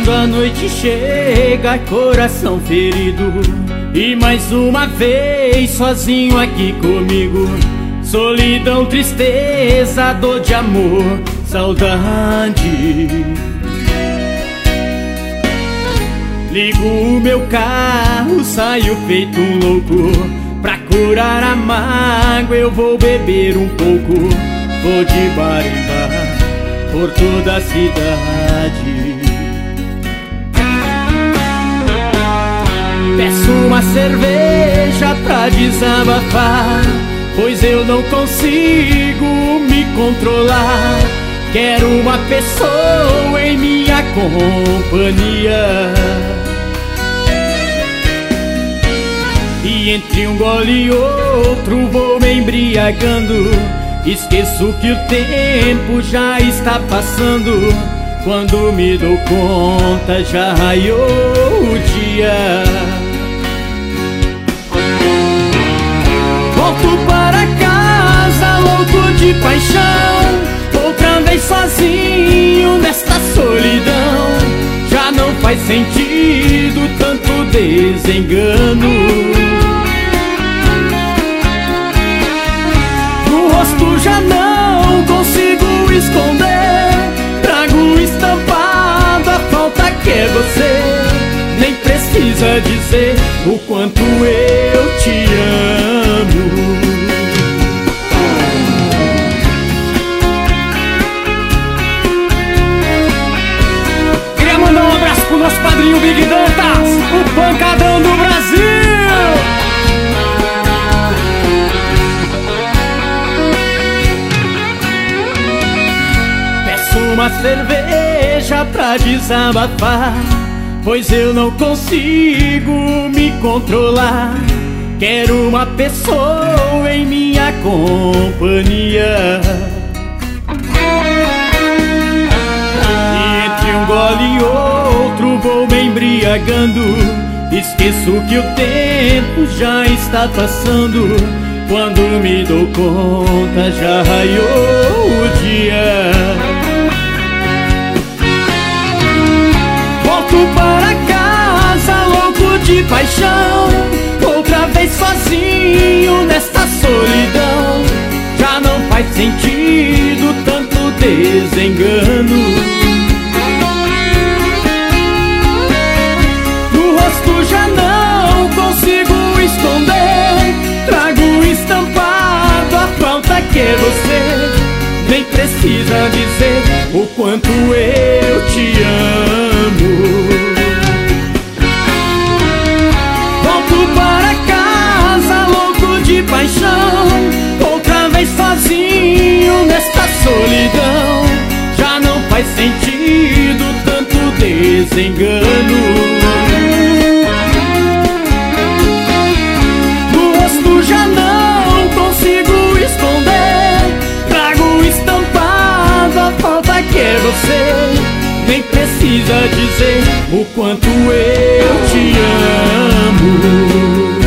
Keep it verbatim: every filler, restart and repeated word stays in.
Quando a noite chega, coração ferido, e mais uma vez sozinho aqui comigo. Solidão, tristeza, dor de amor, saudade. Ligo o meu carro, saio feito um louco. Pra curar a mágoa eu vou beber um pouco. Vou de bar em bar por toda a cidade. Peço uma cerveja pra desabafar, pois eu não consigo me controlar. Quero uma pessoa em minha companhia. E entre um gole e outro vou me embriagando. Esqueço que o tempo já está passando. Quando me dou conta já raiou o dia. Volto para casa louco de paixão, outra vez sozinho nesta solidão. Já não faz sentido tanto desengano. No rosto já não consigo esconder. Trago estampado a falta que é você. Nem precisa dizer o quanto eu te amo. Queria mandar um abraço pro nosso padrinho Big Dantas, o pancadão do Brasil. Peço uma cerveja pra desabafar, pois eu não consigo me controlar. Quero uma pessoa em minha companhia. E entre um gole e outro vou me embriagando. Esqueço que o tempo já está passando. Quando me dou conta já raiou o dia. Volto para casa louco de paixão, outra vez sozinho nesta solidão. Já não faz sentido tanto desengano. No rosto já não consigo esconder. Trago estampado a falta que é você. Nem precisa dizer o quanto eu te amo. Volto para casa louco de paixão, outra vez sozinho nesta solidão. Já não faz sentido tanto desengano. No rosto já não consigo esconder. Trago estampado a falta que é você. Nem precisa dizer o quanto eu te amo.